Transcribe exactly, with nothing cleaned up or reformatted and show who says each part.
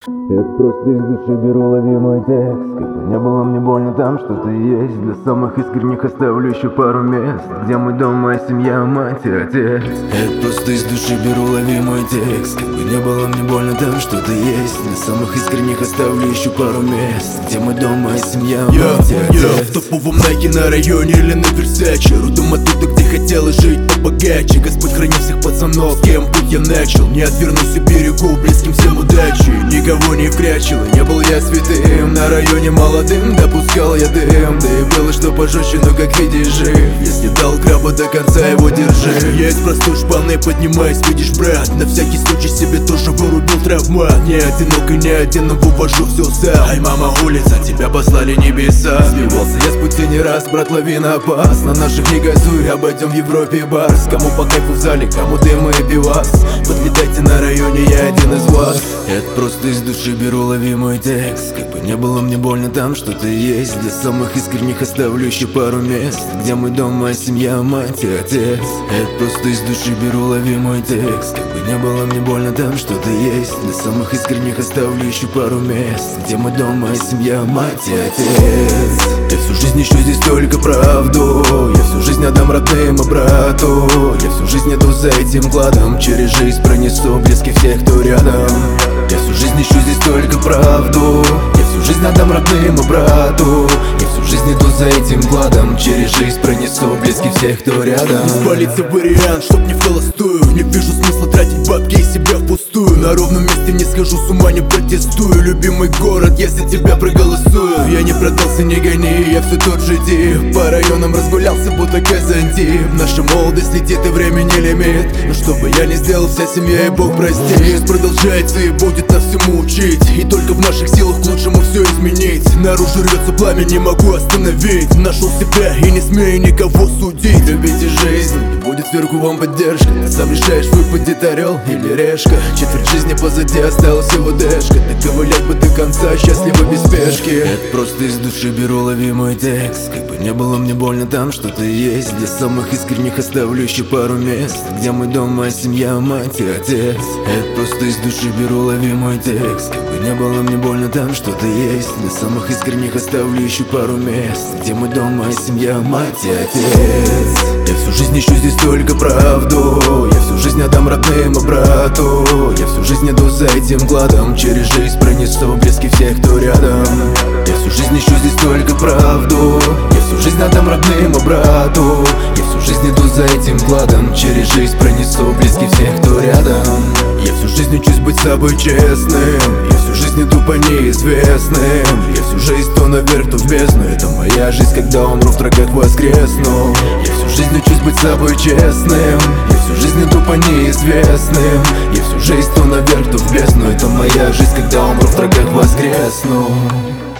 Speaker 1: Я просто из души беру, лови мой текст. Как бы не было мне больно, там что-то есть. Для самых искренних оставлю еще пару мест, где мой дом, моя семья, мать и отец. Я просто из души беру, лови мой текст. Как бы не было мне больно, там что-то есть. Для самых искренних оставлю еще пару мест, где мой дом, моя семья, мать и отец.
Speaker 2: Я в топовом найке на районе или на Версаче. Родом оттуда, где хотела жить побогаче. Господь храни всех пацанов, с кем путь я начал. Не отвернусь и берегу, близким всем удачи. Никого не вкрячило, не был я святым. На районе молодым допускал я дым. Да и было что пожестче, но как видишь жив. Если дал краба, до конца его держи. Я из простой шпаны поднимаюсь, видишь, брат. На всякий случай себе тоже вырубил травмат. Не одинок и не один, но вывожу все сам. Ай, мама, улица, тебя послали небеса. Сбивался я с пути не раз, брат, лови напас. На наших не газуй, обойдем в Европе барс. Кому по кайфу в зале, кому дым и пивас. Подлетайте на районе, я один из вас.
Speaker 1: Это просто из души беру, лови мой текст. Как бы не было мне больно, там что-то есть. Для самых искренних оставлю еще пару мест, где мой дом, моя семья, мать и отец. Это просто из души беру, лови мой текст. Как бы не было мне больно, там что-то есть. Для самых искренних оставлю еще пару мест, где мой дом, моя семья, мать и отец. Я всю жизнь ищу здесь только правду. Я всю жизнь отдам родным и брату. Я всю жизнь иду за этим кладом. Через жизнь пронесу близких всех, кто рядом. Я всю жизнь ищу здесь только правду. Я всю жизнь отдам родным и брату. Я всю жизнь иду за этим кладом. Через жизнь пронесу близких всех, кто рядом.
Speaker 2: Спалиться вариант, чтоб не в холостую. Не вижу смысла тратить бабки и себя впустую. На ровном месте не схожу с ума, не протестую. Любимый город, я за тебя проголосую. Я не продался, не гони, я все тот же тип. По районам разгулялся, будто Казантип. Наша молодость летит и время не лимит. Но что бы я ни сделал, вся семья и Бог простит. Жизнь продолжается и будет нас всему учить. И только в наших силах к лучшему все изменить. Наружу рвется пламя, не могу остановить. Нашел себя и не смею никого судить.
Speaker 1: Любите жизнь, будет сверху вам поддержка. Ты сам решаешь, выпадет орел или решка. Четверть жизни позади, осталась всего дэшка. Доковылять бы до конца, счастливо без спешки. Это просто из души беру, лови мой текст. Как бы не было мне больно, там что-то есть. Для самых искренних оставлю еще пару мест, где мой дом, моя семья, мать и отец. Это просто из души беру, лови мой текст. Как бы не было мне больно, там что-то есть. Для самых искренних оставлю еще пару мест, где мой дом, моя семья, мать и отец. Я всю жизнь ищу здесь только правду. Я всю жизнь отдам родным и брату. Я всю жизнь иду за этим кладом. Через жизнь пронесу близких всех, кто рядом. Я всю жизнь ищу здесь только правду. Я всю жизнь отдам родным и брату. Я всю жизнь иду за этим кладом. Через жизнь пронесу близких всех, кто рядом. Я всю жизнь учусь быть собой честным. Я всю жизнь иду по неизвестным. Я всю жизнь то наверх, то в бездну. Это моя жизнь, когда умру, в врагах воскресну. Я всю жизнь учусь быть собой честным. Я всю жизнь иду по неизвестным. Я всю жизнь то наверх, то в бездну. Это моя жизнь, когда умру, в врагах воскресну.